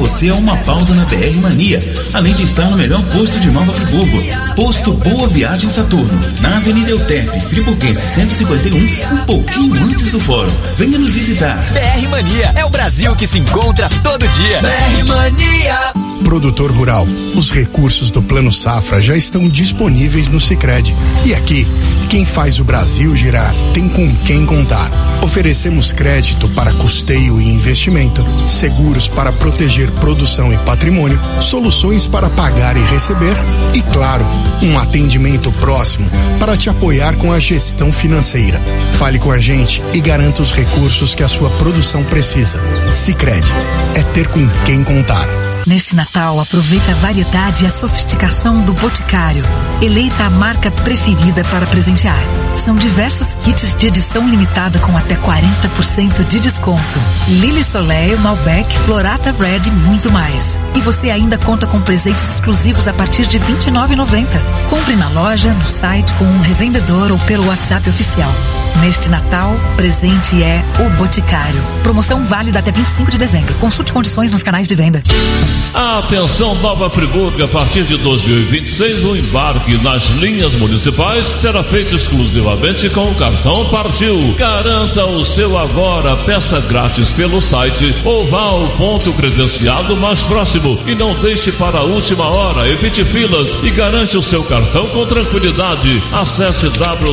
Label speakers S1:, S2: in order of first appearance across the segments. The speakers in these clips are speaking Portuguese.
S1: você a uma pausa na BR Mania, além de estar no melhor posto de Nova Friburgo. Posto Boa Viagem Saturno, na Avenida Euterpe, Friburguense 151, um pouquinho antes do fórum. Venha nos visitar.
S2: BR Mania é o Brasil que se encontra todo dia. BR Mania.
S3: Produtor rural, os recursos do Plano Safra já estão disponíveis no Sicredi. E aqui, quem faz o Brasil girar tem com quem contar. Oferecemos crédito para custeio e investimento, seguros para proteger produção e patrimônio, soluções para pagar e receber e, claro, um atendimento próximo para te apoiar com a gestão financeira. Fale com a gente e garanta os recursos que a sua produção precisa. Sicredi, é ter com quem contar.
S4: Neste Natal, aproveite a variedade e a sofisticação do Boticário. Eleita a marca preferida para presentear. São diversos kits de edição limitada com até 40% de desconto. Lily Soleil, Malbec, Florata Red e muito mais. E você ainda conta com presentes exclusivos a partir de R$ 29,90. Compre na loja, no site, com um revendedor ou pelo WhatsApp oficial. Neste Natal, presente é o Boticário. Promoção válida até 25 de dezembro. Consulte condições nos canais de venda.
S5: Atenção, Nova Friburgo, a partir de 2026 o embarque nas linhas municipais será feito exclusivamente com o cartão Partiu. Garanta o seu agora, peça grátis pelo site ou vá ao ponto credenciado mais próximo e não deixe para a última hora, evite filas e garante o seu cartão com tranquilidade. Acesse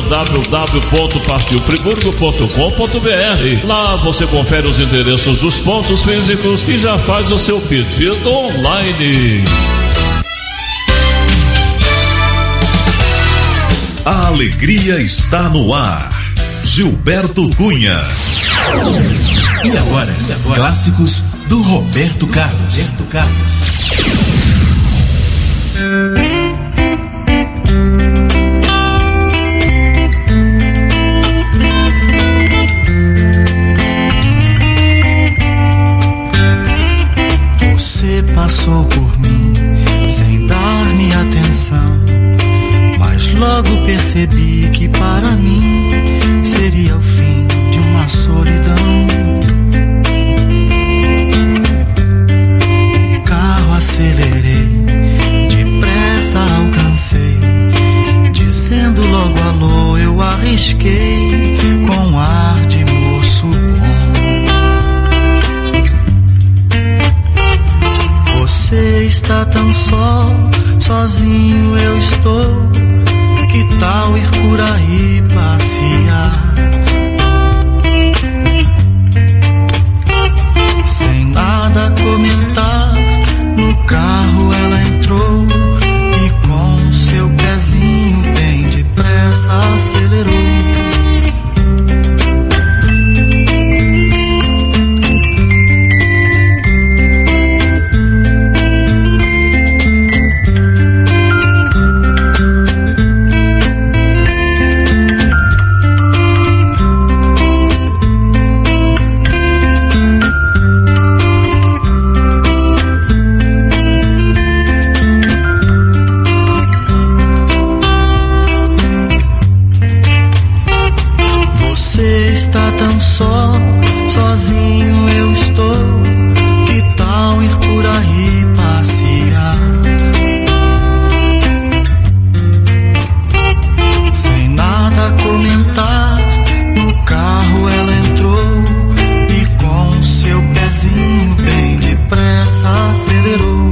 S5: www.partiofriburgo.com.br. Lá você confere os endereços dos pontos físicos e já faz o seu pedido online.
S6: A alegria está no ar. Gilberto Cunha.
S1: E agora, clássicos do Roberto Carlos.
S7: Passou por mim sem dar-me atenção, mas logo percebi que para mim seria o fim de uma solidão. Carro acelerei, depressa alcancei, dizendo logo alô eu arrisquei com ar de moço bom. Você está tão só, sozinho eu estou. Que tal ir por aí passear? Sem nada comentar, no carro ela entrou e com seu pezinho bem depressa acelerou. Está tão só, sozinho eu estou. Que tal ir por aí passear? Sem nada comentar, no carro ela entrou e com seu pezinho bem depressa acelerou.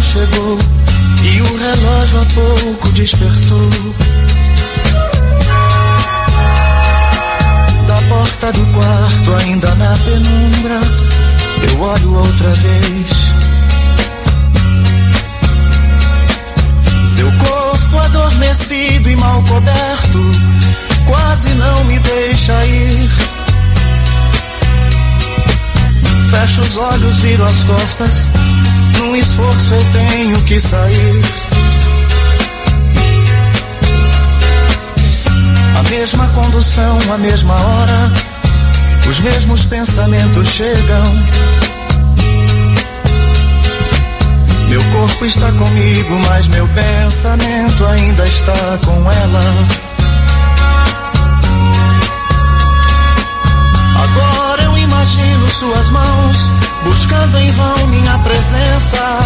S7: chegou e o relógio há pouco despertou. Da porta do quarto, ainda na penumbra, eu olho outra vez. Seu corpo adormecido e mal coberto quase não me deixa ir. Fecho os olhos, viro as costas, num esforço eu tenho que sair. A mesma condução, a mesma hora, os mesmos pensamentos chegam. Meu corpo está comigo, mas meu pensamento ainda está com ela. Agora eu imagino suas mãos buscando em vão minha presença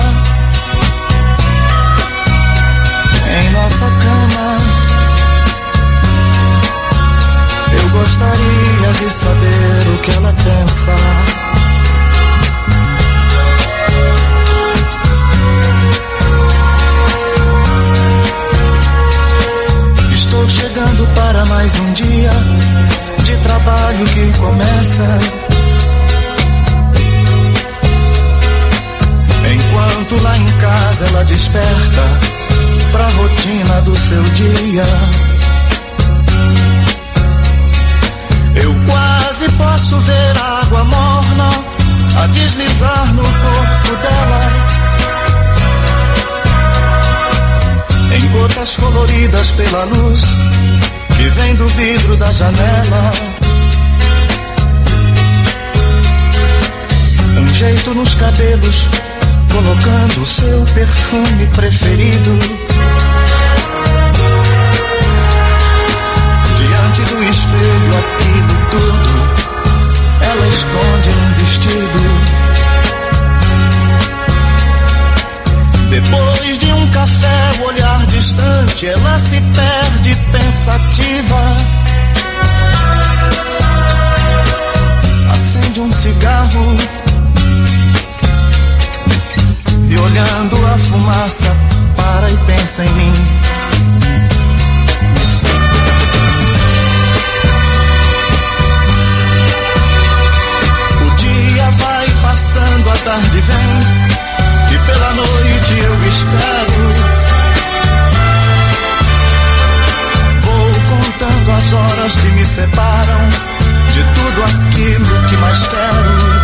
S7: em nossa cama. Eu gostaria de saber o que ela pensa. Estou chegando para mais um dia de trabalho que começa. Enquanto lá em casa ela desperta pra rotina do seu dia. Eu quase posso ver a água morna a deslizar no corpo dela, em gotas coloridas pela luz que vem do vidro da janela. Um jeito nos cabelos, colocando o seu perfume preferido. Diante do espelho, aquilo tudo ela esconde num vestido. Depois de um café, o olhar distante, ela se perde pensativa. Acende um cigarro e, olhando a fumaça, para e pensa em mim. O dia vai passando, a tarde vem, e pela noite eu espero. Vou contando as horas que me separam de tudo aquilo que mais quero.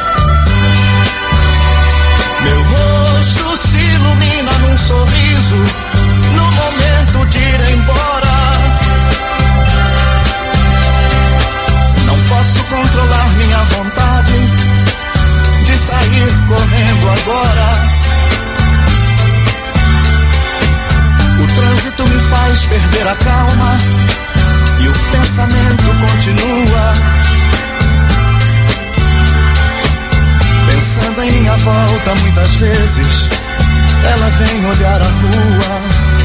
S7: Meu rosto se ilumina num sorriso no momento de ir embora. Não posso controlar minha vontade de sair correndo agora. O trânsito me faz perder a calma e o pensamento continua. Pensando em minha volta muitas vezes, ela vem olhar a rua.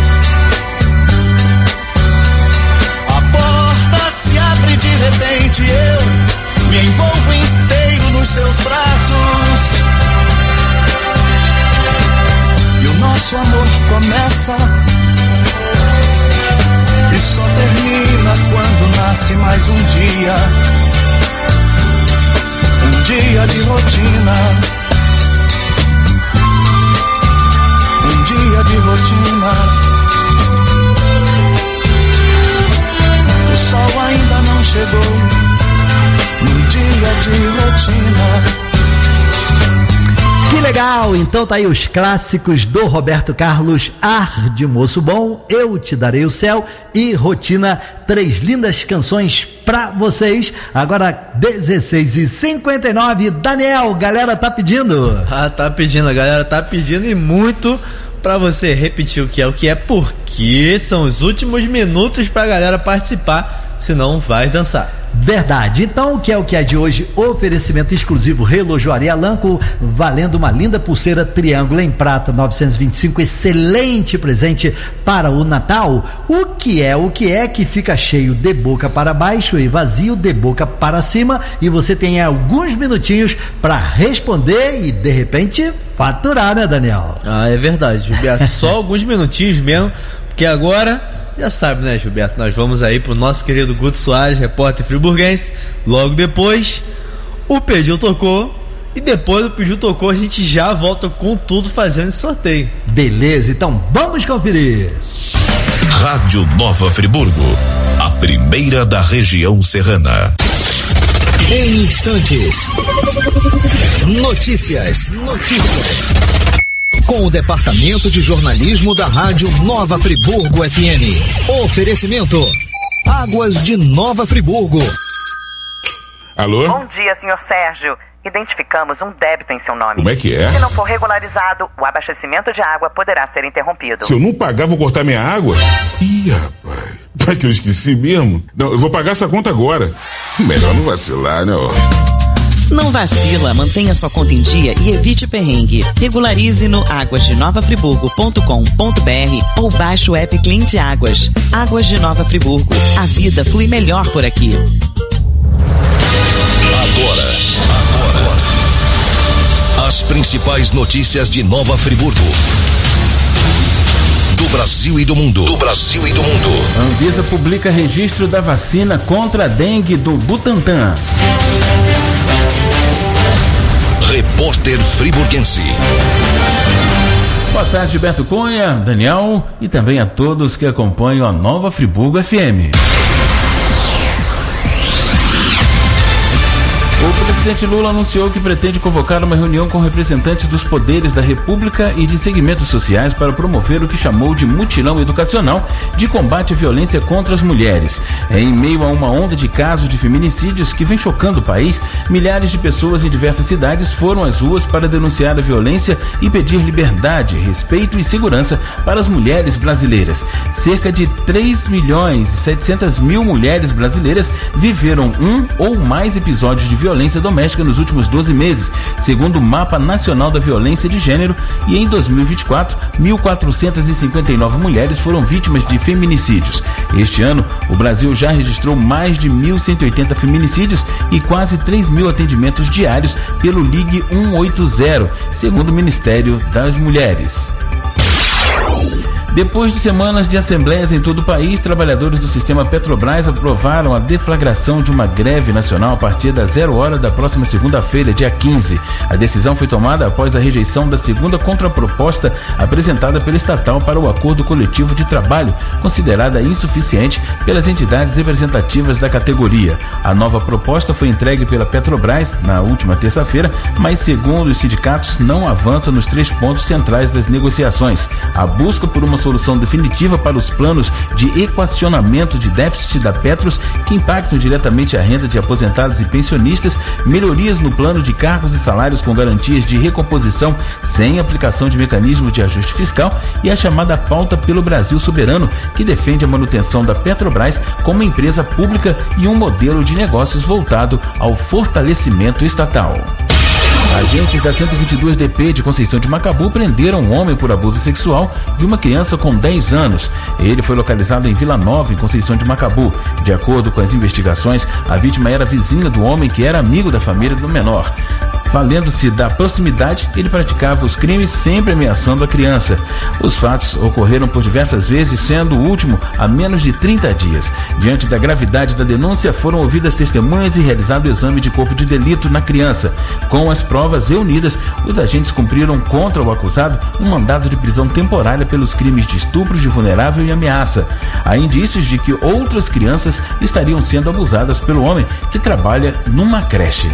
S7: A porta se abre de repente, eu me envolvo inteiro nos seus braços. E o nosso amor começa e só termina quando nasce mais um dia. Um dia de rotina. Um dia de rotina. O sol ainda não chegou. Um dia de rotina.
S8: Que legal! Então tá aí os clássicos do Roberto Carlos, Ar de Moço Bom, Eu Te Darei o Céu e Rotina, 3 lindas canções pra vocês. Agora 16h59, Daniel, galera tá pedindo.
S9: Tá pedindo, a galera tá pedindo e muito pra você repetir o que é, porque são os últimos minutos pra galera participar, senão vai dançar.
S8: Verdade. Então, o que é de hoje? Oferecimento exclusivo Relojoaria Alanco, valendo uma linda pulseira triângulo em prata 925, excelente presente para o Natal. O que é que fica cheio de boca para baixo e vazio de boca para cima, e você tem alguns minutinhos para responder e de repente faturar, né, Daniel?
S9: É verdade, Gilberto. Só alguns minutinhos mesmo, porque agora, já sabe, né, Gilberto, nós vamos aí pro nosso querido Guto Soares, repórter friburguense. Logo depois, o Pediu Tocou, e depois do Pediu Tocou a gente já volta com tudo fazendo esse sorteio.
S8: Beleza, então vamos conferir.
S6: Rádio Nova Friburgo, a primeira da região serrana.
S2: Em instantes, notícias. Com o Departamento de Jornalismo da Rádio Nova Friburgo FM. Oferecimento: Águas de Nova Friburgo.
S10: Alô?
S11: Bom dia, senhor Sérgio. Identificamos um débito em seu nome.
S10: Como é que é?
S11: Se não for regularizado, o abastecimento de água poderá ser interrompido.
S10: Se eu não pagar, vou cortar minha água? Ih, rapaz. Tá que eu esqueci mesmo? Não, eu vou pagar essa conta agora. Melhor não vacilar, né?
S12: Não vacila, mantenha sua conta em dia e evite perrengue. Regularize no aguasdenovafriburgo.com.br ou baixe o app Cliente Águas. Águas de Nova Friburgo. A vida flui melhor por aqui.
S6: Agora. As principais notícias de Nova Friburgo. Do Brasil e do mundo.
S13: A Anvisa publica registro da vacina contra a dengue do Butantan.
S6: Repórter friburguense.
S13: Boa tarde, Gilberto Cunha, Daniel e também a todos que acompanham a Nova Friburgo FM. O presidente Lula anunciou que pretende convocar uma reunião com representantes dos poderes da República e de segmentos sociais para promover o que chamou de mutirão educacional de combate à violência contra as mulheres. Em meio a uma onda de casos de feminicídios que vem chocando o país, milhares de pessoas em diversas cidades foram às ruas para denunciar a violência e pedir liberdade, respeito e segurança para as mulheres brasileiras. Cerca de 3.700.000 mulheres brasileiras viveram um ou mais episódios de violência doméstica nos últimos 12 meses, segundo o Mapa Nacional da Violência de Gênero, e em 2024, 1.459 mulheres foram vítimas de feminicídios. Este ano, o Brasil já registrou mais de 1.180 feminicídios e quase 3.000 atendimentos diários pelo Ligue 180, segundo o Ministério das Mulheres. Depois de semanas de assembleias em todo o país, trabalhadores do sistema Petrobras aprovaram a deflagração de uma greve nacional a partir das 0 horas da próxima segunda-feira, dia 15. A decisão foi tomada após a rejeição da segunda contraproposta apresentada pela estatal para o acordo coletivo de trabalho, considerada insuficiente pelas entidades representativas da categoria. A nova proposta foi entregue pela Petrobras na última terça-feira, mas, segundo os sindicatos, não avança nos 3 pontos centrais das negociações: a busca por uma solução definitiva para os planos de equacionamento de déficit da Petros, que impactam diretamente a renda de aposentados e pensionistas, melhorias no plano de cargos e salários com garantias de recomposição sem aplicação de mecanismo de ajuste fiscal, e a chamada pauta pelo Brasil soberano, que defende a manutenção da Petrobras como empresa pública e um modelo de negócios voltado ao fortalecimento estatal. Agentes da 122 DP de Conceição de Macabu prenderam um homem por abuso sexual de uma criança com 10 anos. Ele foi localizado em Vila Nova, em Conceição de Macabu. De acordo com as investigações, a vítima era vizinha do homem, que era amigo da família do menor. Valendo-se da proximidade, ele praticava os crimes sempre ameaçando a criança. Os fatos ocorreram por diversas vezes, sendo o último há menos de 30 dias. Diante da gravidade da denúncia, foram ouvidas testemunhas e realizado o exame de corpo de delito na criança. Com as provas reunidas, os agentes cumpriram contra o acusado um mandado de prisão temporária pelos crimes de estupro de vulnerável e ameaça. Há indícios de que outras crianças estariam sendo abusadas pelo homem, que trabalha numa creche.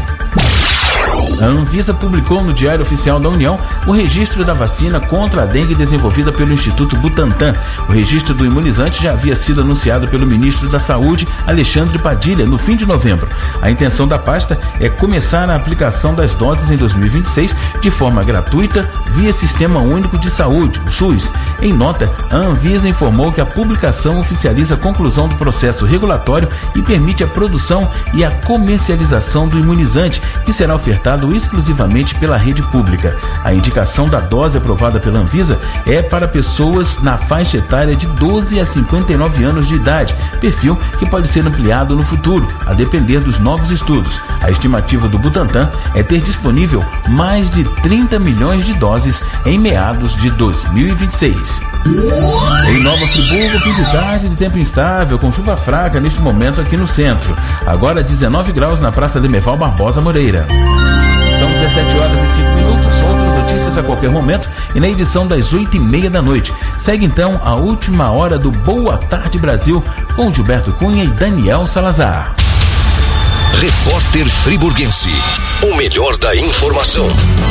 S13: A Anvisa publicou no Diário Oficial da União o registro da vacina contra a dengue desenvolvida pelo Instituto Butantan. O registro do imunizante já havia sido anunciado pelo ministro da Saúde, Alexandre Padilha, no fim de novembro. A intenção da pasta é começar a aplicação das doses em 2026 de forma gratuita via Sistema Único de Saúde, o SUS. Em nota, a Anvisa informou que a publicação oficializa a conclusão do processo regulatório e permite a produção e a comercialização do imunizante, que será ofertado exclusivamente pela rede pública. A indicação da dose aprovada pela Anvisa é para pessoas na faixa etária de 12 a 59 anos de idade, perfil que pode ser ampliado no futuro, a depender dos novos estudos. A estimativa do Butantan é ter disponível mais de 30 milhões de doses em meados de 2026. Em Nova Friburgo, fim de tarde de tempo instável, com chuva fraca neste momento aqui no centro. Agora 19 graus na Praça Demerval Barbosa Moreira. São 17 horas e 5 minutos, outras notícias a qualquer momento e na edição das 8h30 da noite. Segue então a última hora do Boa Tarde Brasil com Gilberto Cunha e Daniel Salazar.
S2: Repórter Friburguense, o melhor da informação.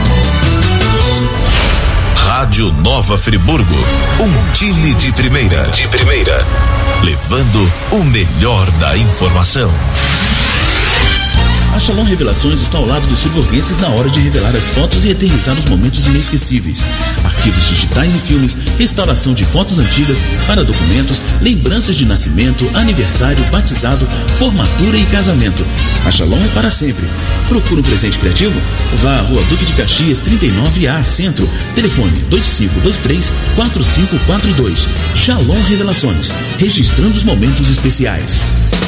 S6: Rádio Nova Friburgo, um time de primeira. Levando o melhor da informação.
S1: A Shalom Revelações está ao lado dos friburguenses na hora de revelar as fotos e eternizar os momentos inesquecíveis. Arquivos digitais e filmes, restauração de fotos antigas para documentos, lembranças de nascimento, aniversário, batizado, formatura e casamento. A Shalom é para sempre. Procura um presente criativo? Vá à Rua Duque de Caxias, 39A, Centro. Telefone 2523-4542. Shalom Revelações, registrando os momentos especiais.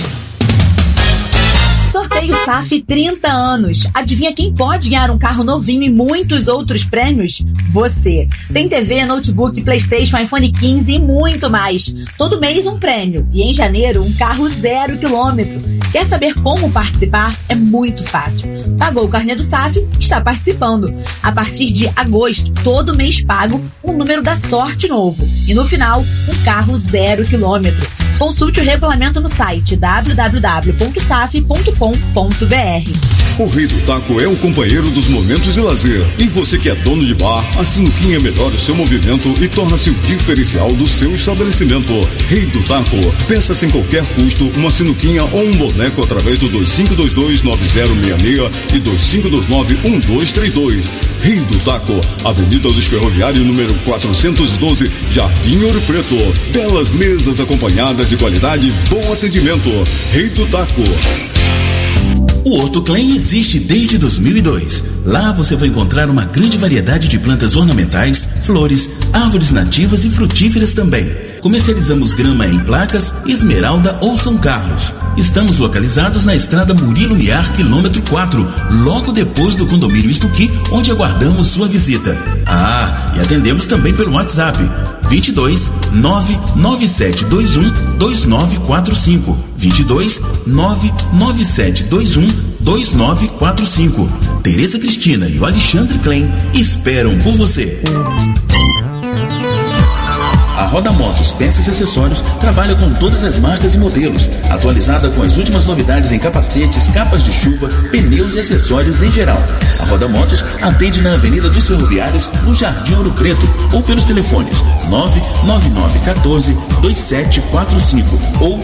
S14: Sorteio SAF 30 anos. Adivinha quem pode ganhar um carro novinho e muitos outros prêmios? Você. Tem TV, notebook, PlayStation, iPhone 15 e muito mais. Todo mês um prêmio. E em janeiro, um carro 0 km. Quer saber como participar? É muito fácil. Pagou o carnê do SAF? Está participando. A partir de agosto, todo mês pago um número da sorte novo. E no final, um carro 0 km. Consulte o regulamento no site www.saf.com.br.
S15: O Rei do Taco é o companheiro dos momentos de lazer. E você que é dono de bar, a sinuquinha melhora o seu movimento e torna-se o diferencial do seu estabelecimento. Rei do Taco, peça sem qualquer custo uma sinuquinha ou um boneco através do 2522-9066 e 2529-1232. Rei do Taco, Avenida dos Ferroviários, número 412, Jardim Ouro Preto. Belas mesas acompanhadas de qualidade e bom atendimento. Rei do Taco.
S1: O Horto Klein existe desde 2002. Lá você vai encontrar uma grande variedade de plantas ornamentais, flores, árvores nativas e frutíferas também. Comercializamos grama em placas, Esmeralda ou São Carlos. Estamos localizados na estrada Murilo Miar, quilômetro 4, logo depois do condomínio Estuqui, onde aguardamos sua visita. E atendemos também pelo WhatsApp 22 99721 2945. 22 99721 2945. Tereza Cristina e o Alexandre Klein esperam por você. A Roda Motos, peças e acessórios trabalha com todas as marcas e modelos, atualizada com as últimas novidades em capacetes, capas de chuva, pneus e acessórios em geral. A Roda Motos atende na Avenida dos Ferroviários, no Jardim Ouro Preto, ou pelos telefones 99914-2745 ou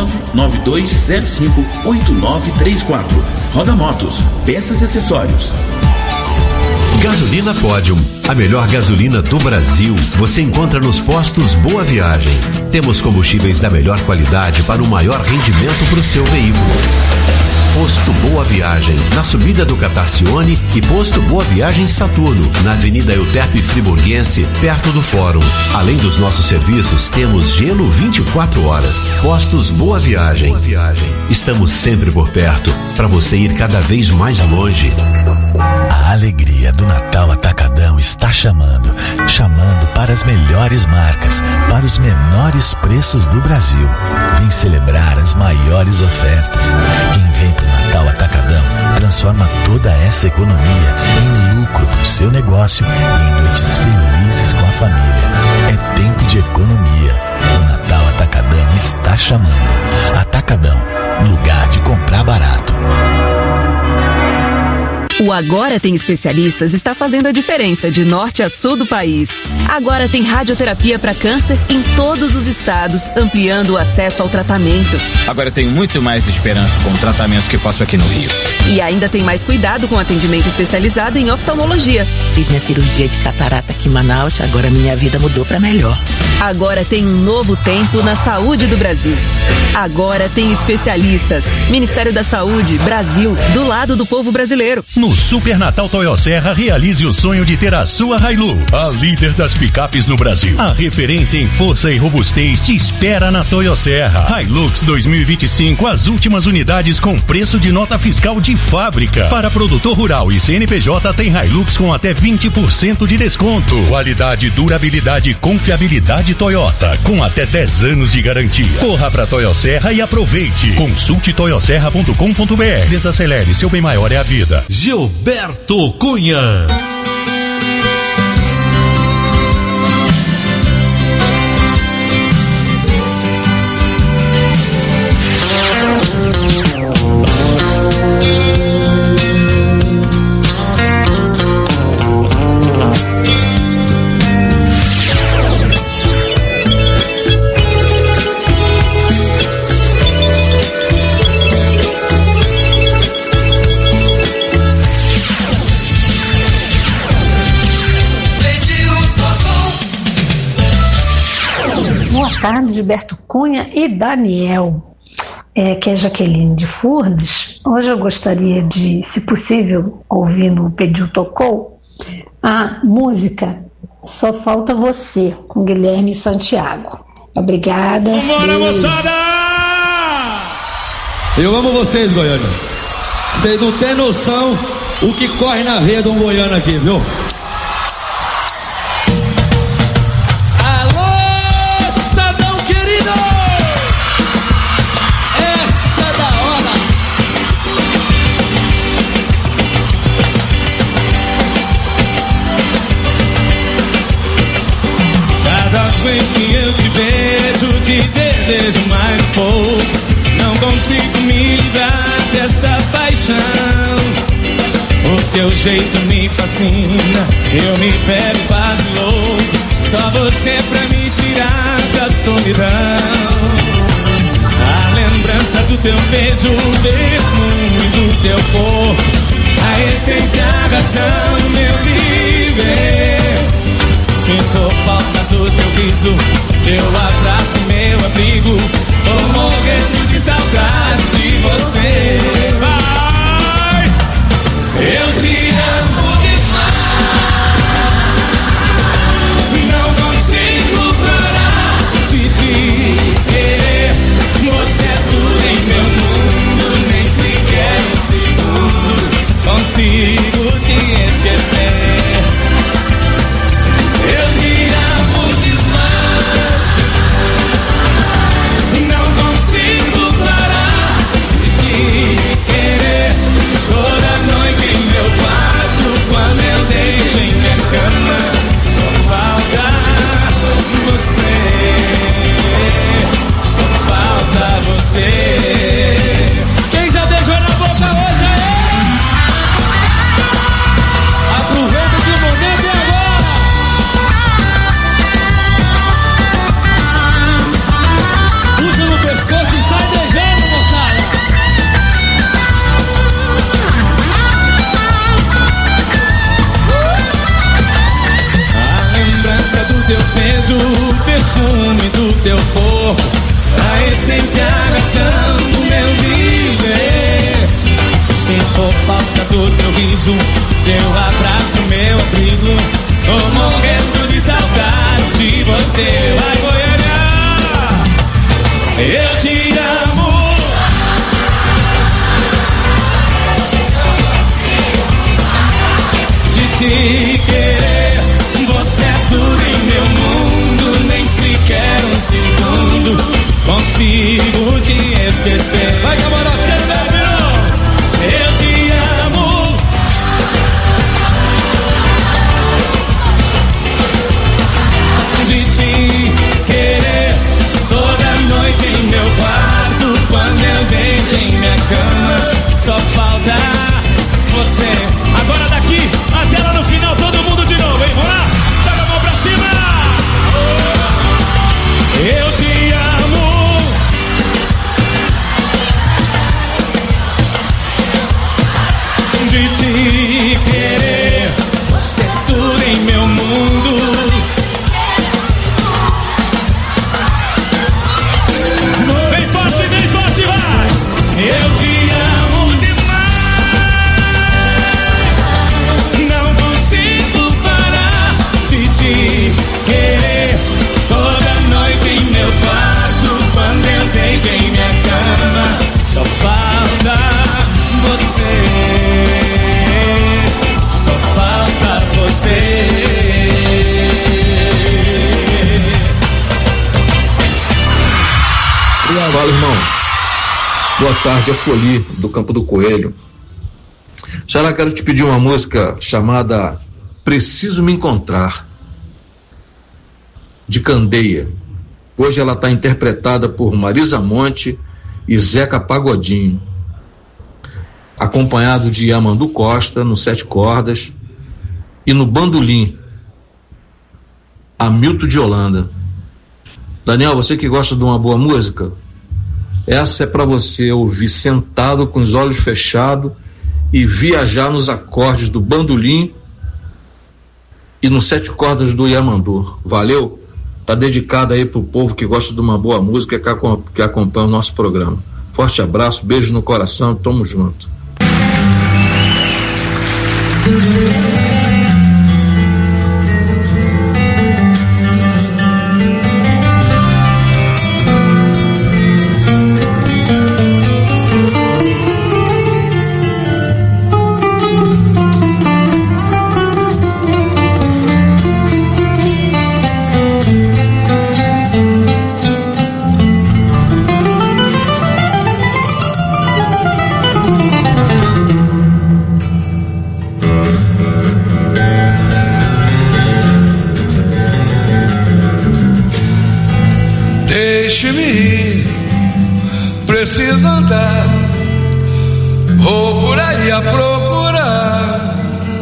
S1: 99205-8934. Roda Motos, peças e acessórios.
S16: Gasolina Podium, a melhor gasolina do Brasil, você encontra nos postos Boa Viagem. Temos combustíveis da melhor qualidade para o maior rendimento para o seu veículo. Posto Boa Viagem, na subida do Catarcione, e Posto Boa Viagem Saturno, na Avenida Euterpe Friburguense, perto do Fórum. Além dos nossos serviços, temos gelo 24 horas. Postos Boa Viagem. Estamos sempre por perto, para você ir cada vez mais longe.
S17: A alegria do Natal Atacadão está chamando para as melhores marcas, para os menores preços do Brasil. Vem celebrar as maiores ofertas. Quem vem pro Natal Atacadão transforma toda essa economia em lucro pro seu negócio e em noites felizes com a família. É tempo de economia. O Natal Atacadão está chamando. Atacadão, lugar de comprar barato.
S18: O Agora Tem Especialistas está fazendo a diferença de norte a sul do país. Agora tem radioterapia para câncer em todos os estados, ampliando o acesso ao tratamento.
S19: Agora tenho muito mais esperança com o tratamento que faço aqui no Rio.
S18: E ainda tem mais cuidado com atendimento especializado em oftalmologia.
S19: Fiz minha cirurgia de catarata aqui em Manaus, agora minha vida mudou pra melhor.
S18: Agora tem um novo tempo na saúde do Brasil. Agora tem especialistas. Ministério da Saúde, Brasil, do lado do povo brasileiro.
S20: No Super Natal Toyosserra, realize o sonho de ter a sua Hilux, a líder das picapes no Brasil. A referência em força e robustez te espera na Toyosserra. Hilux 2025, as últimas unidades com preço de nota fiscal de fábrica. Para produtor rural e CNPJ tem Hilux com até 20% de desconto. Qualidade, durabilidade e confiabilidade Toyota, com até 10 anos de garantia. Corra pra Toyosserra e aproveite. Consulte toyosserra.com.br. Desacelere, seu bem maior é a vida.
S1: Gilberto Cunha.
S21: Boa tarde, Gilberto Cunha e Daniel, que é Jaqueline de Furnas. Hoje eu gostaria de, se possível, ouvir no Pediu Tocou, a música Só Falta Você, com Guilherme Santiago. Obrigada.
S22: Vambora, moçada! Eu amo vocês, Goiânia. Vocês não têm noção o que corre na veia de um goiano aqui, viu? Vez que eu te vejo, te desejo mais um pouco. Não consigo me livrar dessa paixão. O teu jeito me fascina, eu me pego quase louco. Só você pra me tirar da solidão. A lembrança do teu beijo, o perfume do teu corpo, a essência, a razão do meu viver. Sinto falta do teu riso, teu abraço, meu abrigo. Tô morrendo de saudade de você. Vai! Eu te amo demais. Não consigo parar de te querer. Você é tudo em meu mundo, nem sequer um segundo consigo te esquecer. Eu te amo demais. Não consigo parar de te querer. Toda noite em meu quarto, quando eu deito em minha cama, só falta você. Só falta você. Quem já beijou na boca hoje aí? Aproveita que o momento é agora. Puxa no pescoço e sai beijando, moçada. A lembrança do teu beijo, o perfume do teu corpo, a essência, a razão do meu viver. Sinto falta do teu riso, teu abraço, meu abrigo. Tô morrendo de saudade de você. Vai, Goiânia! Eu te amo. De te querer. Você é tudo em meu mundo, nem sequer um segundo consigo te esquecer. Vai, camarote, quero ver, virou. Eu te amo. De te querer. Toda noite em meu quarto, quando eu deito em minha cama, só falta você. Agora daqui até lá no final, todo mundo de novo, hein? Vamos lá? Joga a mão pra cima. Eu te amo.
S3: Fala, irmão. Boa tarde, é Foli, do Campo do Coelho. Já quero te pedir uma música chamada Preciso Me Encontrar, de Candeia. Hoje ela está interpretada por Marisa Monte e Zeca Pagodinho, acompanhado de Yamandu Costa no 7 cordas e no bandolim Hamilton de Holanda. Daniel, você que gosta de uma boa música, essa é para você ouvir sentado com os olhos fechados e viajar nos acordes do bandolim e no 7 cordas do Yamandu. Valeu? Tá dedicado aí pro povo que gosta de uma boa música e que acompanha o nosso programa. Forte abraço, beijo no coração, tamo junto.
S4: Deixe-me ir, preciso andar, vou por aí a procurar,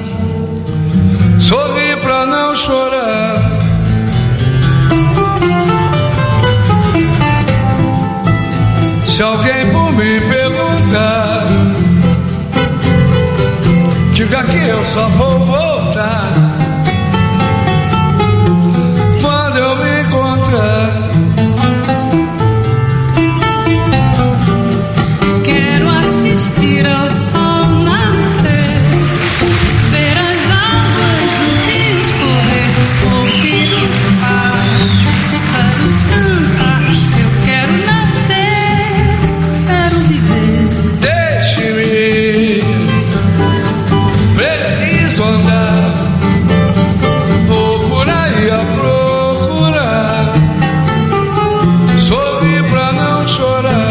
S4: sorrir pra não chorar. Se alguém por mim perguntar, diga que eu só vou voltar quando eu me encontrar.
S23: Assistir ao sol nascer, ver as águas dos rios correr, ouvir os pássaros cantar. Eu quero nascer, quero viver.
S4: Deixe-me ir, preciso andar, vou por aí a procurar, sorrir pra não chorar.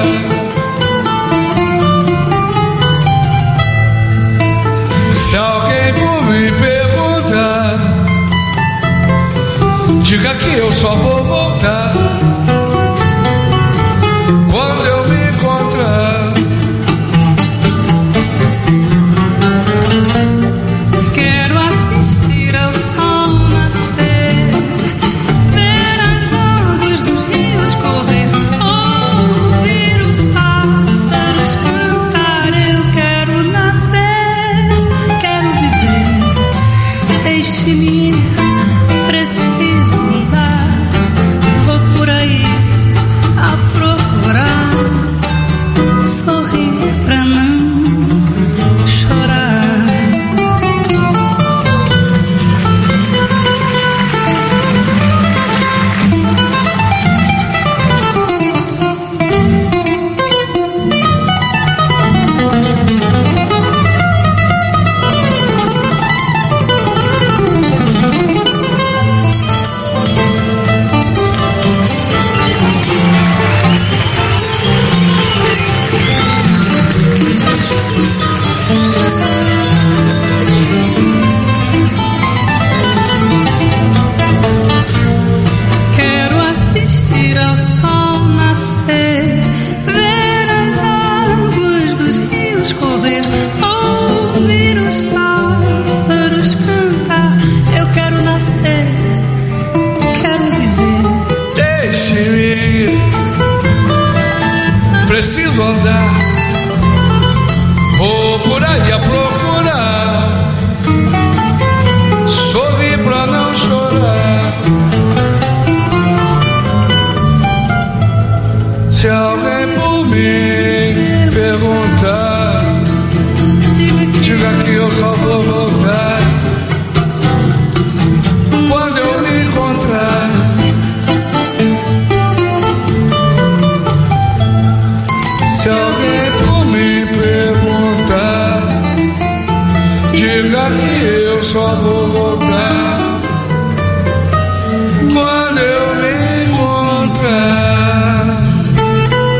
S4: Se alguém por me perguntar, diga que eu só vou voltar quando eu me encontrar.
S23: Quero assistir ao sol nascer, ver as águas dos rios correr, ouvir os pássaros cantar. Eu quero nascer, quero viver. Deixe-me ir, preciso andar, vou por aí a procurar, sorrir pra não chorar. Quero assistir ao sol nascer, ver as águas dos rios correr, ouvir os pássaros cantar. Eu quero nascer, quero viver.
S4: Deixe-me ir, preciso andar, vou por aí a procurar, sorrir pra não chorar. Se alguém por mim perguntar, diga que eu só vou voltar quando eu me encontrar. Se alguém por mim perguntar, diga que eu só vou voltar quando eu me encontrar.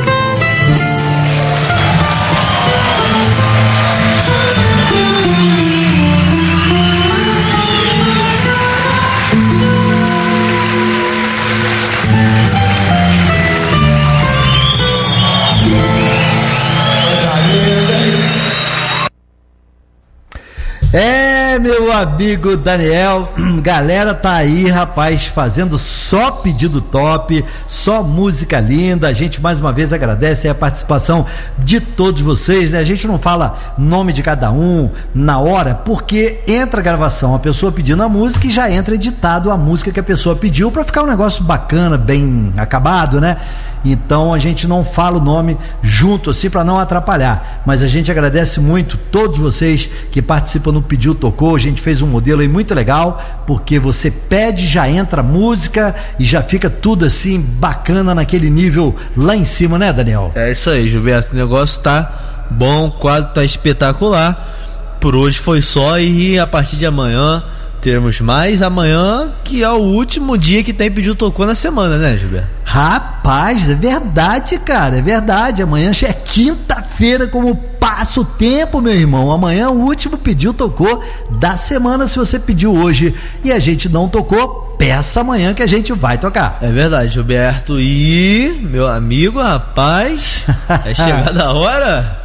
S8: Meu amigo Daniel, galera tá aí, rapaz, fazendo só pedido top, só música linda. A gente mais uma vez agradece a participação de todos vocês, né? A gente não fala nome de cada um na hora, porque entra a gravação, a pessoa pedindo a música e já entra editado a música que a pessoa pediu pra ficar um negócio bacana, bem acabado, né? Então a gente não fala o nome junto assim para não atrapalhar, mas a gente agradece muito todos vocês que participam no Pediu Tocou. A gente fez um modelo aí muito legal, porque você pede, já entra música e já fica tudo assim bacana naquele nível lá em cima, né, Daniel?
S5: É isso aí, Gilberto, o negócio tá bom, o quadro tá espetacular. Por hoje foi só e a partir de amanhã teremos mais. Amanhã, que é o último dia que tem Pediu Tocou na semana, né, Gilberto?
S8: Rapaz, é verdade, cara, é verdade. Amanhã já é quinta-feira, como passa o tempo, meu irmão. Amanhã é o último Pediu Tocou da semana. Se você pediu hoje e a gente não tocou, peça amanhã que a gente vai tocar.
S5: É verdade, Gilberto. E, meu amigo, rapaz, é chegada a hora...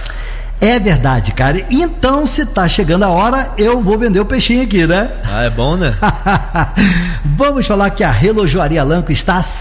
S8: É verdade, cara. Então, se tá chegando a hora, eu vou vender o peixinho aqui, né?
S5: Ah, é bom, né?
S8: Vamos falar que a Relojoaria Lanco está há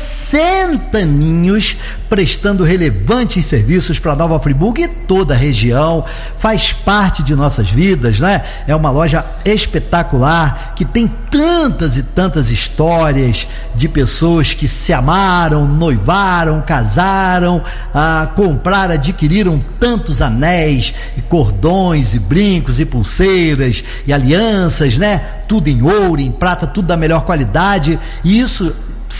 S8: 60 aninhos prestando relevantes serviços para Nova Friburgo e toda a região. Faz parte de nossas vidas, né? É uma loja espetacular que tem tantas e tantas histórias de pessoas que se amaram, noivaram, casaram, compraram, adquiriram tantos anéis e cordões e brincos e pulseiras e alianças, né? Tudo em ouro, em prata, tudo da melhor qualidade. E isso,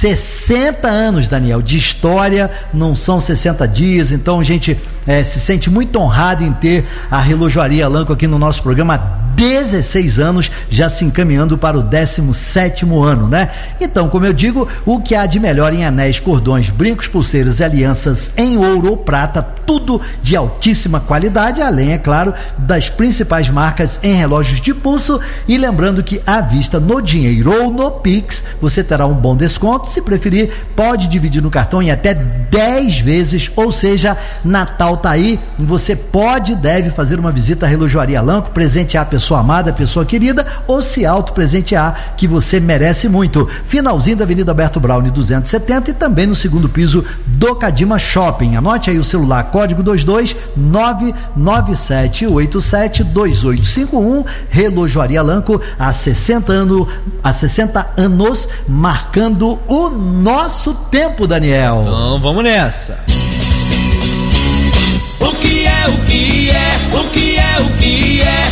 S8: 60 anos, Daniel, de história, não são 60 dias. Então a gente se sente muito honrado em ter a Relojoaria Lanco aqui no nosso programa há 16 anos, já se encaminhando para o 17º ano, né? Então, como eu digo, o que há de melhor em anéis, cordões, brincos, pulseiras e alianças em ouro ou prata, tudo de altíssima qualidade, além, é claro, das principais marcas em relógios de pulso. E lembrando que à vista, no dinheiro ou no Pix, você terá um bom desconto. Se preferir, pode dividir no cartão em até 10 vezes, ou seja, Natal tá aí, você pode e deve fazer uma visita à Relojoaria Lanco, presentear a pessoa amada, a pessoa querida, ou se auto-presentear, que você merece muito. Finalzinho da Avenida Alberto Braune 270 e também no segundo piso do Cadima Shopping. Anote aí o celular, código 22997872851. Relojoaria Lanco há 60 anos, marcando o nosso tempo, Daniel.
S5: Então vamos nessa.
S22: O que é, o que é, o que é, o que é?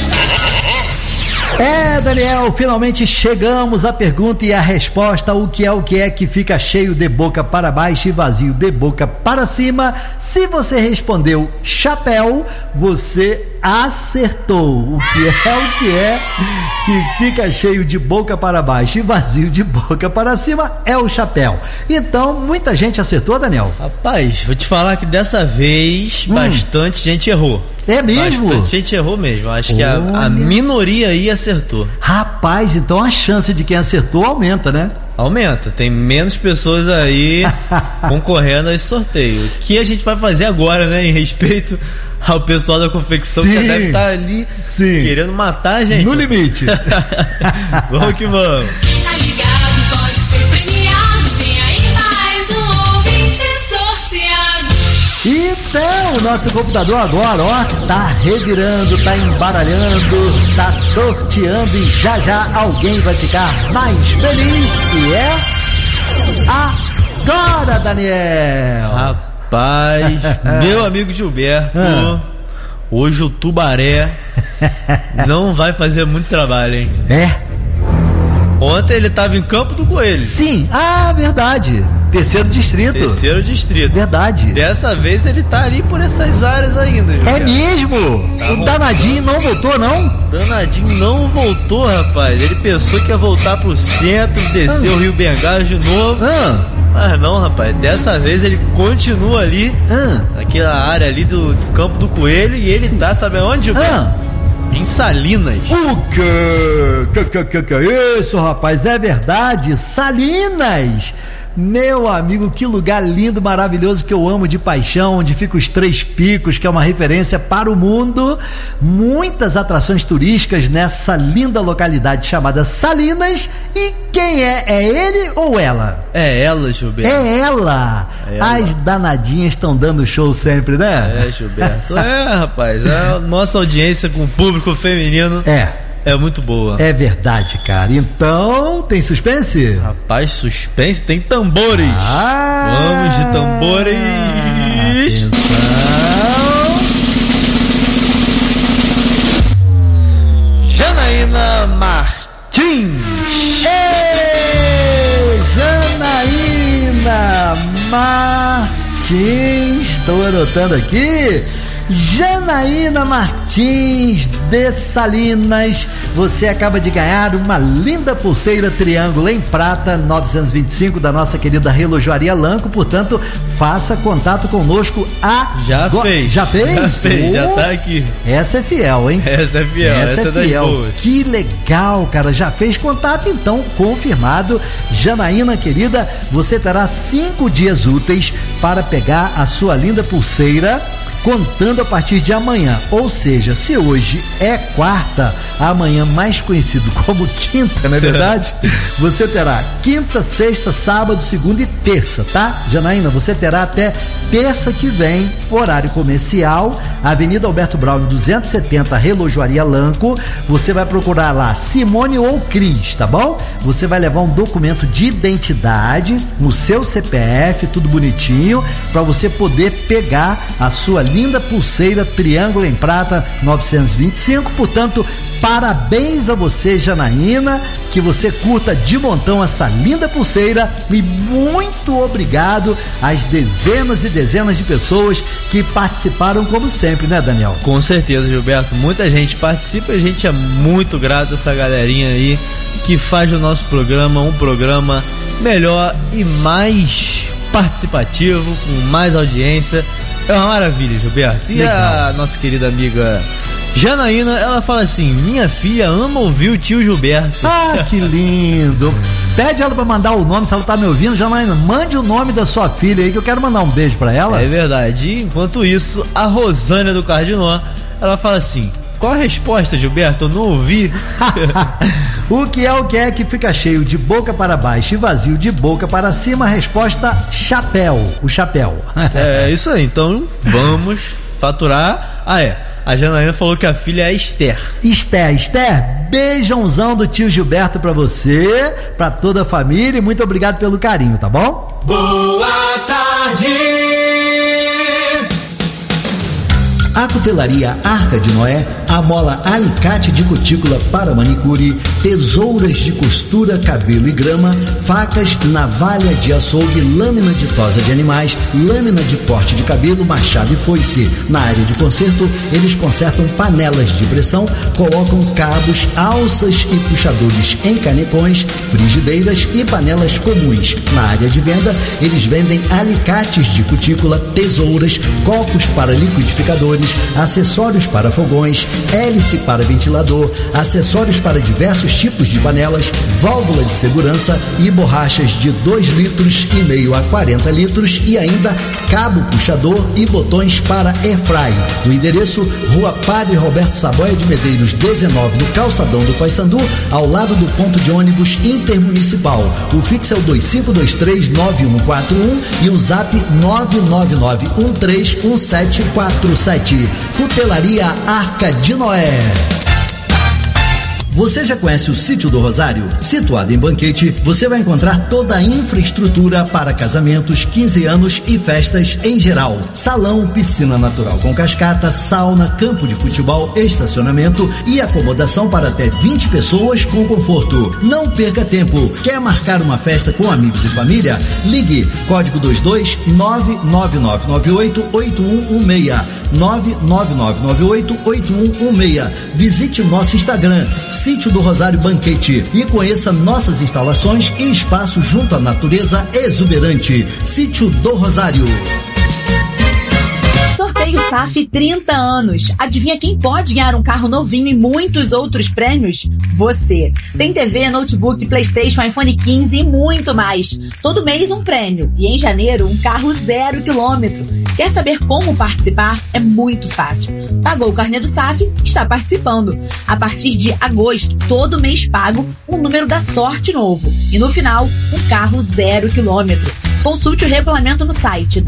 S8: Daniel, finalmente chegamos à pergunta e à resposta. O que é que fica cheio de boca para baixo e vazio de boca para cima? Se você respondeu chapéu, você acertou. O que é que fica cheio de boca para baixo e vazio de boca para cima é o chapéu. Então, muita gente acertou, Daniel?
S5: Rapaz, vou te falar que dessa vez bastante gente errou.
S8: É mesmo?
S5: Bastante gente errou mesmo. Acho que a minoria aí acertou.
S8: Rapaz, então a chance de quem acertou aumenta, né?
S5: Aumenta, tem menos pessoas aí concorrendo a esse sorteio. O que a gente vai fazer agora, né, em respeito ao pessoal da confecção, que já deve estar ali querendo matar a gente.
S8: No limite.
S5: Vamos que vamos.
S23: Tá ligado, pode ser premiado. Tem aí mais um ouvinte sorteado.
S8: Então, o nosso computador agora, tá revirando, tá embaralhando, tá sorteando e já alguém vai ficar mais feliz, que é agora, Daniel.
S5: Rapaz, meu amigo Gilberto, hoje o Tubaré não vai fazer muito trabalho, hein? Ontem ele tava em Campo do Coelho.
S8: Sim, verdade. Terceiro distrito. Verdade.
S5: Dessa vez ele tá ali por essas áreas ainda, Gilberto.
S8: É mesmo? O Danadinho não voltou, não?
S5: Danadinho não voltou, rapaz. Ele pensou que ia voltar pro centro, descer o Rio Bengala de novo. Mas não, rapaz. Dessa vez ele continua ali, naquela área ali do Campo do Coelho. E ele tá, sabe onde, Gilberto? Em Salinas.
S8: O quê? Que é isso, rapaz? É verdade, Salinas. Meu amigo, que lugar lindo, maravilhoso, que eu amo de paixão, onde fica os Três Picos, que é uma referência para o mundo. Muitas atrações turísticas nessa linda localidade chamada Salinas. E quem é? É ele ou ela?
S5: É ela, Gilberto.
S8: É ela. As danadinhas estão dando show sempre, né?
S5: É, Gilberto. Rapaz, a nossa audiência com o público feminino é muito boa.
S8: É verdade, cara. Então, tem suspense?
S5: Rapaz, suspense tem tambores. Vamos de tambores.
S8: Atenção.
S5: Janaína Martins.
S8: Ei, Janaína Martins. Estou anotando aqui. Janaína Martins de Salinas, você acaba de ganhar uma linda pulseira triângulo em prata 925 da nossa querida Relojoaria Lanco. Portanto, faça contato conosco
S5: Já fez?
S8: Já fez,
S5: já tá aqui.
S8: Essa é fiel, hein?
S5: Essa é fiel, essa é das boas.
S8: Que legal, cara, já fez contato, então confirmado. Janaína querida, você terá 5 dias úteis para pegar a sua linda pulseira, contando a partir de amanhã. Ou seja, se hoje é quarta, amanhã mais conhecido como quinta, não é verdade? Você terá quinta, sexta, sábado, segunda e terça, tá? Janaína, você terá até terça que vem, horário comercial, Avenida Alberto Braulio 270, Relojoaria Lanco. Você vai procurar lá Simone ou Cris, tá bom? Você vai levar um documento de identidade, o seu CPF, tudo bonitinho, para você poder pegar a sua linda pulseira triângulo em prata 925. Portanto, parabéns a você, Janaína, que você curta de montão essa linda pulseira, e muito obrigado às dezenas e dezenas de pessoas que participaram, como sempre, né, Daniel?
S5: Com certeza, Gilberto, muita gente participa e a gente é muito grato a essa galerinha aí que faz do nosso programa um programa melhor e mais participativo, com mais audiência. É uma maravilha, Gilberto. E
S8: legal.
S5: A nossa querida amiga Janaína, ela fala assim: minha filha ama ouvir o tio Gilberto.
S8: Ah, que lindo. Pede ela pra mandar o nome, se ela tá me ouvindo. Janaína, mande o nome da sua filha aí, que eu quero mandar um beijo pra ela.
S5: É verdade. E, enquanto isso, a Rosânia do Cardinó, ela fala assim: qual a resposta, Gilberto? Eu não ouvi.
S8: O que é que fica cheio de boca para baixo e vazio de boca para cima? A resposta: chapéu. O chapéu.
S5: É isso aí. Então vamos faturar. A Janaína falou que a filha é Esther.
S8: Esther, beijãozão do tio Gilberto pra você, pra toda a família, e muito obrigado pelo carinho, tá bom?
S23: Boa tarde.
S2: A Cutelaria Arca de Noé amola alicate de cutícula para manicure, tesouras de costura, cabelo e grama, facas, navalha de açougue, lâmina de tosa de animais, lâmina de corte de cabelo, machado e foice. Na área de conserto, eles consertam panelas de pressão, colocam cabos, alças e puxadores em canecões, frigideiras e panelas comuns. Na área de venda, eles vendem alicates de cutícula, tesouras, copos para liquidificadores, acessórios para fogões, hélice para ventilador, acessórios para diversos tipos de panelas, válvula de segurança e borrachas de 2,5 litros a 40 litros e ainda cabo puxador e botões para airfry. O endereço: Rua Padre Roberto Saboia de Medeiros 19, no calçadão do Paissandu, ao lado do ponto de ônibus intermunicipal. O fixo é o 25239141 e o zap 999131747. Cutelaria Arca de Noé. Você já conhece o Sítio do Rosário? Situado em Banquete, você vai encontrar toda a infraestrutura para casamentos, 15 anos e festas em geral. Salão, piscina natural com cascata, sauna, campo de futebol, estacionamento e acomodação para até 20 pessoas com conforto. Não perca tempo. Quer marcar uma festa com amigos e família? Ligue, código 22 999988116. 999988116. Visite o nosso Instagram, Sítio do Rosário Banquete, e conheça nossas instalações e espaço junto à natureza exuberante. Sítio do Rosário.
S14: Sorteio SAF 30 anos. Adivinha quem pode ganhar um carro novinho e muitos outros prêmios? Você. Tem TV, notebook, PlayStation, iPhone 15 e muito mais. Todo mês um prêmio. E em janeiro, um carro 0 quilômetro. Quer saber como participar? É muito fácil. Pagou o carnê do SAF? Está participando. A partir de agosto, todo mês pago um número da sorte novo. E no final, um carro 0 quilômetro. Consulte o regulamento no site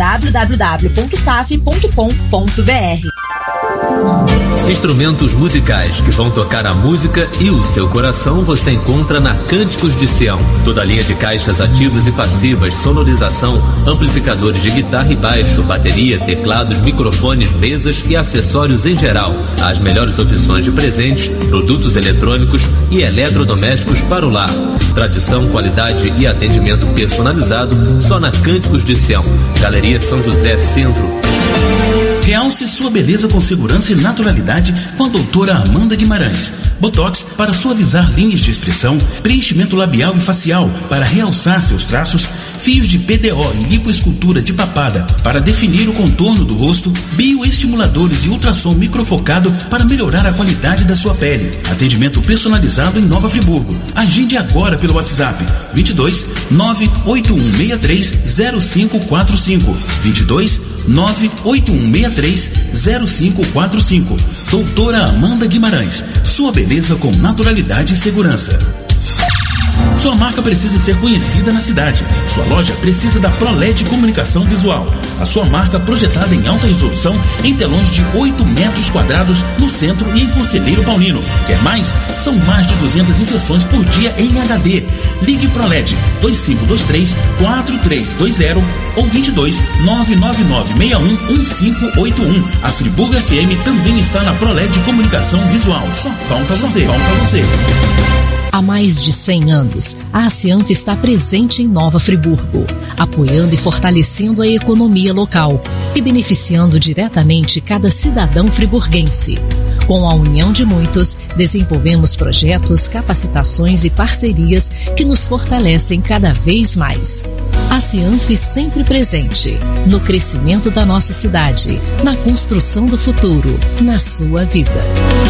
S14: www.saf.com.br.
S7: Instrumentos musicais que vão tocar a música e o seu coração você encontra na Cânticos de Sião. Toda a linha de caixas ativas e passivas, sonorização, amplificadores de guitarra e baixo, bateria, teclados, microfones, mesas e acessórios em geral. As melhores opções de presentes, produtos eletrônicos e eletrodomésticos para o lar. Tradição, qualidade e atendimento personalizado só na Cânticos de Sião. Galeria São José Centro.
S1: Realce sua beleza com segurança e naturalidade com a doutora Amanda Guimarães. Botox para suavizar linhas de expressão, preenchimento labial e facial para realçar seus traços, fios de PDO e lipoescultura de papada para definir o contorno do rosto, bioestimuladores e ultrassom microfocado para melhorar a qualidade da sua pele. Atendimento personalizado em Nova Friburgo. Agende agora pelo WhatsApp 22 98163 0545 22 981630545. Doutora Amanda Guimarães. Sua beleza com naturalidade e segurança. Sua marca precisa ser conhecida na cidade. Sua loja precisa da ProLED Comunicação Visual. A sua marca projetada em alta resolução em telões de 8 metros quadrados no centro e em Conselheiro Paulino. Quer mais? São mais de 200 inserções por dia em HD. Ligue ProLED 2523-4320 ou 22 999611581. A Friburgo FM também está na ProLED Comunicação Visual. Só falta você.
S9: Há mais de 100 anos, a Cianf está presente em Nova Friburgo, apoiando e fortalecendo a economia local e beneficiando diretamente cada cidadão friburguense. Com a união de muitos, desenvolvemos projetos, capacitações e parcerias que nos fortalecem cada vez mais. A Cianf sempre presente no crescimento da nossa cidade, na construção do futuro, na sua vida.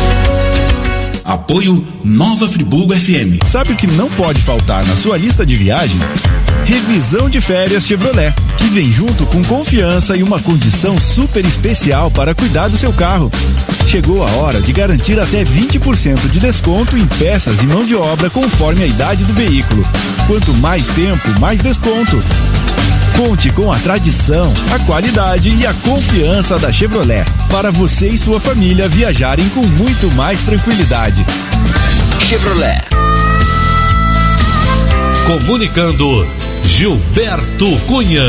S1: Apoio Nova Friburgo FM.
S11: Sabe o que não pode faltar na sua lista de viagem? Revisão de férias Chevrolet, que vem junto com confiança e uma condição super especial para cuidar do seu carro. Chegou a hora de garantir até 20% de desconto em peças e mão de obra conforme a idade do veículo. Quanto mais tempo, mais desconto. Conte com a tradição, a qualidade e a confiança da Chevrolet para você e sua família viajarem com muito mais tranquilidade.
S16: Chevrolet.
S20: Comunicando Gilberto Cunha.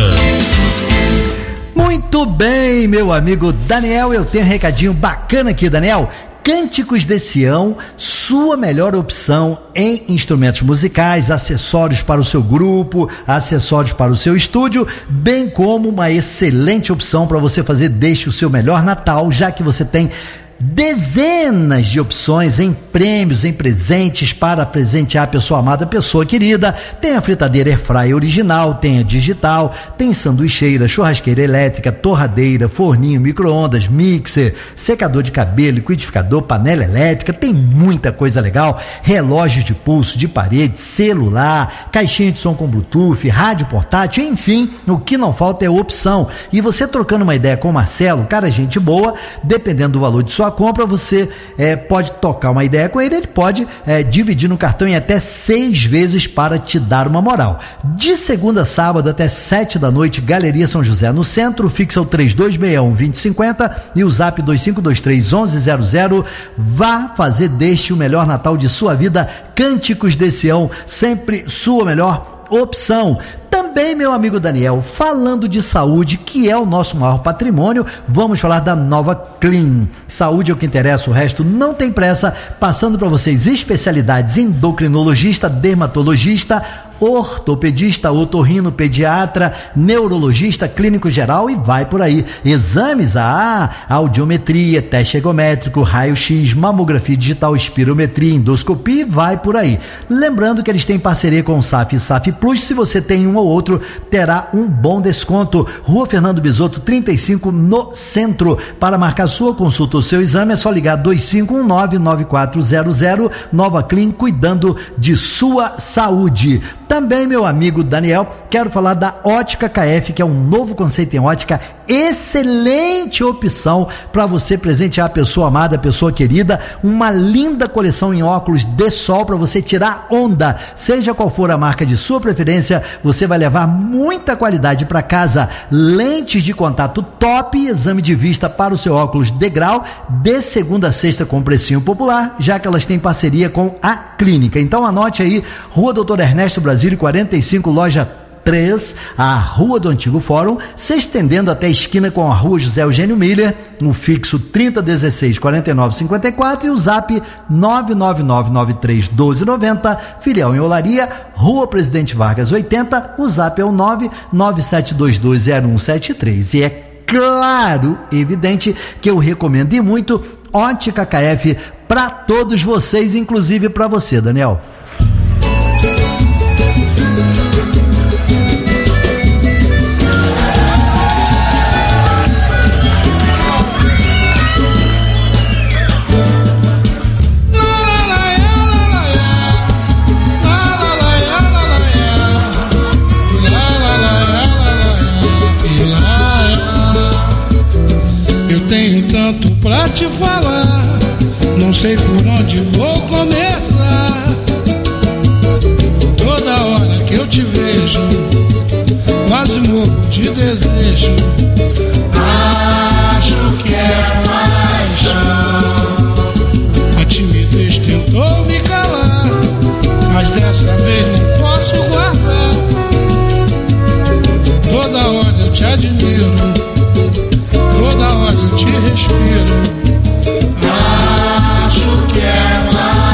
S8: Muito bem, meu amigo Daniel, eu tenho um recadinho bacana aqui, Daniel. Cânticos de Sião, sua melhor opção em instrumentos musicais, acessórios para o seu grupo, acessórios para o seu estúdio, bem como uma excelente opção para você fazer deste o seu melhor Natal, já que você tem dezenas de opções em prêmios, em presentes para presentear a pessoa amada, a pessoa querida. Tem a fritadeira Airfryer original, tem a digital, tem sanduicheira, churrasqueira elétrica, torradeira, forninho, micro-ondas, mixer, secador de cabelo, liquidificador, panela elétrica, tem muita coisa legal, relógio de pulso, de parede, celular, caixinha de som com Bluetooth, rádio portátil, enfim, o que não falta é opção. E você trocando uma ideia com o Marcelo, cara, gente boa, dependendo do valor de sua compra, você pode tocar uma ideia com ele, ele pode dividir no cartão em até 6 vezes para te dar uma moral. De segunda a sábado até 7 da noite, Galeria São José no centro, fixa o 3261-2050 e o zap 2523-1100. Vá fazer deste o melhor Natal de sua vida. Cânticos de Sião, sempre sua melhor opção. Também, meu amigo Daniel, falando de saúde, que é o nosso maior patrimônio, vamos falar da Nova Clean. Saúde é o que interessa, o resto não tem pressa. Passando para vocês especialidades: endocrinologista, dermatologista, ortopedista, otorrino, pediatra, neurologista, clínico geral e vai por aí. Exames, audiometria, teste ergométrico, raio-x, mamografia digital, espirometria, endoscopia e vai por aí. Lembrando que eles têm parceria com o SAF e SAF Plus. Se você tem um ou outro terá um bom desconto. Rua Fernando Bisotto, 35, no centro. Para marcar sua consulta ou seu exame é só ligar 2519-9400. Nova Clean, cuidando de sua saúde. Também, meu amigo Daniel, quero falar da Ótica KF, que é um novo conceito em ótica, excelente opção para você presentear a pessoa amada, a pessoa querida, uma linda coleção em óculos de sol para você tirar onda, seja qual for a marca de sua preferência, você vai levar muita qualidade para casa, lentes de contato top, exame de vista para o seu óculos de grau, de segunda a sexta com precinho popular, já que elas têm parceria com a Clínica. Então anote aí, Rua Doutor Ernesto Brasílio 45, loja 3, a Rua do Antigo Fórum, se estendendo até a esquina com a Rua José Eugênio Miller, no fixo 3016-4954 e o zap 999931290, filial em Olaria, Rua Presidente Vargas 80, o zap é o 997220173. E é claro, evidente, que eu recomendo e muito Ótica KF para todos vocês, inclusive para você, Daniel.
S4: Tenho tanto pra te falar, não sei por onde vou começar. Toda hora que eu te vejo, quase morro de desejo. Acho que é paixão. A timidez tentou me calar, mas dessa vez não posso guardar. Toda hora eu te admiro, toda hora eu te respiro. Acho que é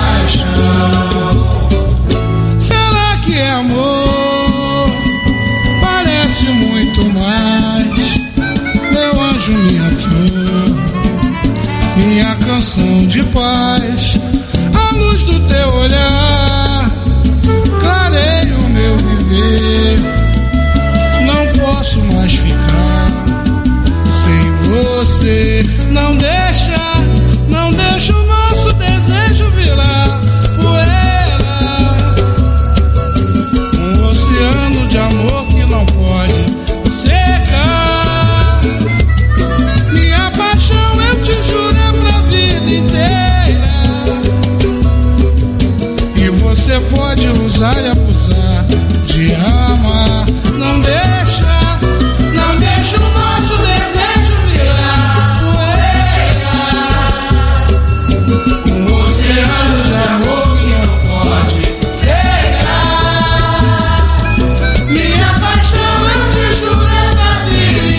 S4: paixão. Será que é amor? Parece muito mais. Meu anjo, minha flor, minha canção de paz. A luz do teu olhar clareia o meu viver. Não posso mais ficar você, não deixa o nosso desejo virar poeira. Um oceano de amor que não pode secar. Minha paixão eu te juro é pra vida inteira. E você pode usar e abusar de amar. Não deixa o nosso desejo virar poeira. Um oceano de amor que não pode cegar. Minha paixão eu te juro é pra vida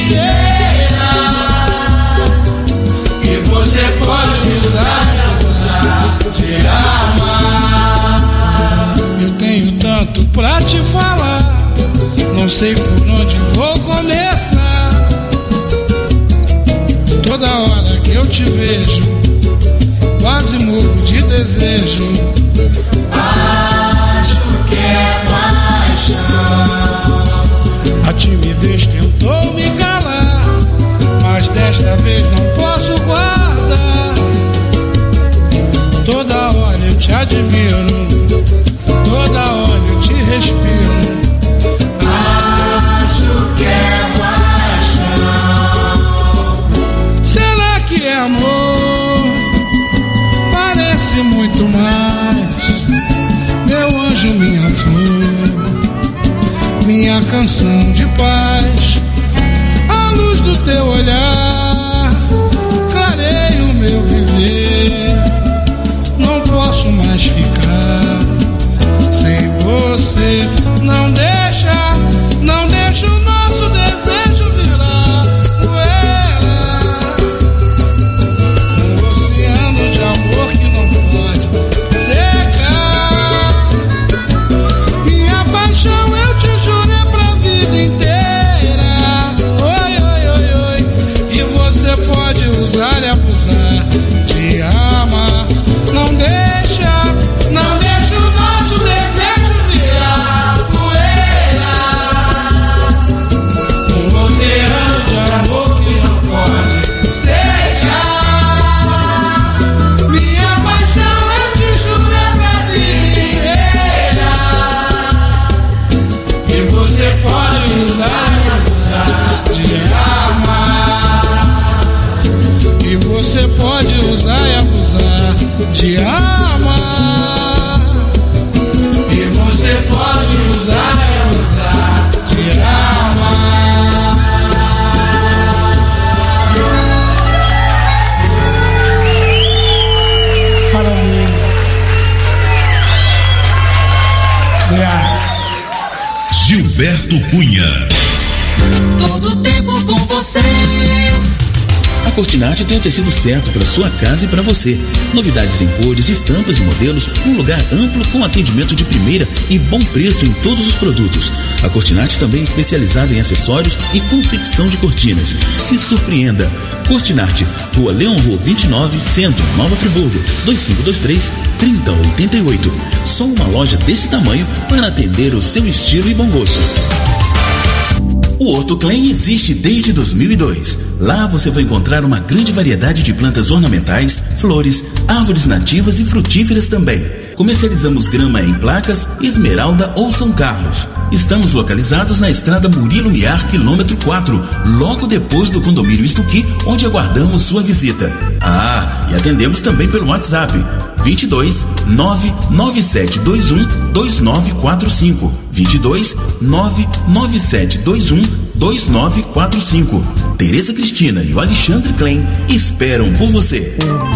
S4: inteira. E você pode usar e abusar de amar. Eu tenho tanto pra te falar, não sei por onde vou começar. Toda hora que eu te vejo, quase morro de desejo. Acho que é paixão. A timidez tentou me calar, mas desta vez não posso guardar. Toda hora eu te admiro, toda hora eu te respiro. Acho que é paixão. Será que é amor? Parece muito mais. Meu anjo, minha flor, minha canção de paz. A luz do teu olhar clareia o meu viver. Não posso mais ficar sem você. Não deixa o nosso desejo virar poeira. Um oceano de amor que não pode secar. Minha paixão eu te juro é pra vida inteira. te ama. E você pode usar, te ama.
S6: Gilberto Cunha.
S23: Todo tempo com você.
S1: A Cortinati tem o tecido certo para sua casa e para você. Novidades em cores, estampas e modelos, um lugar amplo com atendimento de primeira e bom preço em todos os produtos. A Cortinati também é especializada em acessórios e confecção de cortinas. Se surpreenda. Cortinati, Rua Leão Rua 29, Centro, Nova Friburgo, 2523-3088. Só uma loja desse tamanho para atender o seu estilo e bom gosto. O Hortoclen existe desde 2002. Lá você vai encontrar uma grande variedade de plantas ornamentais, flores, árvores nativas e frutíferas também. Comercializamos grama em placas, Esmeralda ou São Carlos. Estamos localizados na estrada Murilo Miar, quilômetro 4, logo depois do condomínio Estuqui, onde aguardamos sua visita. E atendemos também pelo WhatsApp 22 99721 2945 22 99721 2945. Tereza Cristina e o Alexandre Klein esperam por você.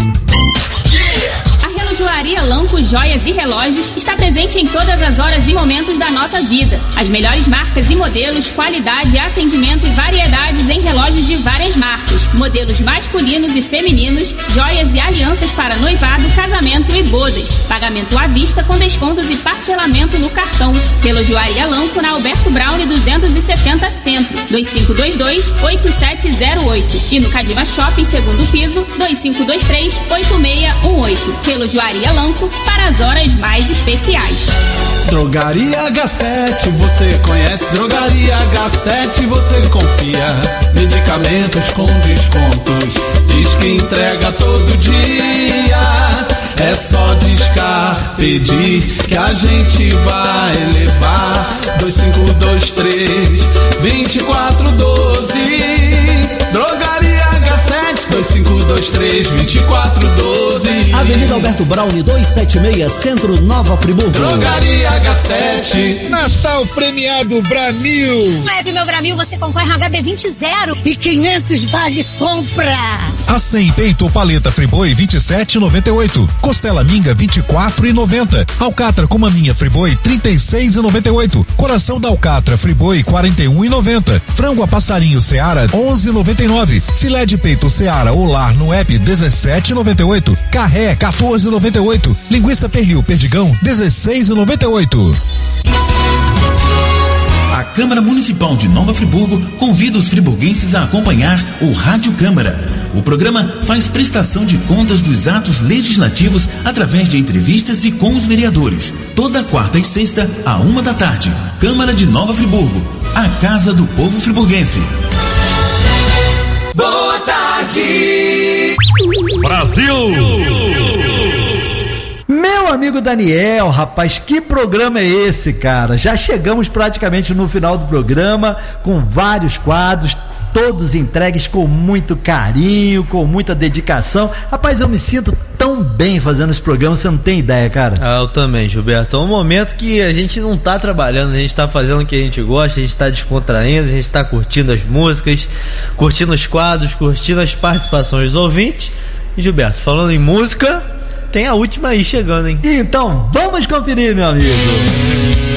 S10: Relojoaria Lanco Joias e Relógios está presente em todas as horas e momentos da nossa vida. As melhores marcas e modelos, qualidade, atendimento e variedades em relógios de várias marcas. Modelos masculinos e femininos, joias e alianças para noivado, casamento e bodas. Pagamento à vista com descontos e parcelamento no cartão. Relojoaria Lanco na Alberto Braune 270 Centro, 2522-8708. E no Cadima Shopping, segundo piso, 2523-8618. Relojoaria Lanco para as horas mais especiais.
S22: Drogaria H7, você conhece? Drogaria H7, você confia. Medicamentos com descontos, diz que entrega todo dia. É só discar, pedir, que a gente vai levar. 2523-2412. Drogaria H7, 2523-2412.
S2: Avenida Alberto Braune 276, Centro, Nova Friburgo.
S22: Drogaria H7.
S12: Natal premiado Bramil.
S13: No app Meu Bramil você concorre a HB20 0 e 500 vales compra.
S24: Acém peito paleta Friboi 27,98. Costela minga 24,90. Alcatra com maminha Friboi 36,98. Coração da alcatra Friboi 41,90. Frango a passarinho Seara 11,99. Filé de peito Seara ou Lar no app 17,98. Carré 14,98. Linguiça pernil Perdigão 16,98.
S1: A Câmara Municipal de Nova Friburgo convida os friburguenses a acompanhar o Rádio Câmara. O programa faz prestação de contas dos atos legislativos através de entrevistas e com os vereadores. Toda quarta e sexta, à 13h. Câmara de Nova Friburgo, a casa do povo friburguense.
S23: Boa tarde,
S1: Brasil!
S8: Meu amigo Daniel, rapaz, que programa é esse, cara? Já chegamos praticamente no final do programa, com vários quadros, todos entregues com muito carinho, com muita dedicação. Rapaz, eu me sinto tão bem fazendo esse programa, você não tem ideia, cara.
S5: Eu também, Gilberto. É um momento que a gente não tá trabalhando, a gente tá fazendo o que a gente gosta, a gente tá descontraindo, a gente tá curtindo as músicas, curtindo os quadros, curtindo as participações dos ouvintes. E, Gilberto, falando em música, tem a última aí chegando, hein?
S8: Então, vamos conferir, meu amigo.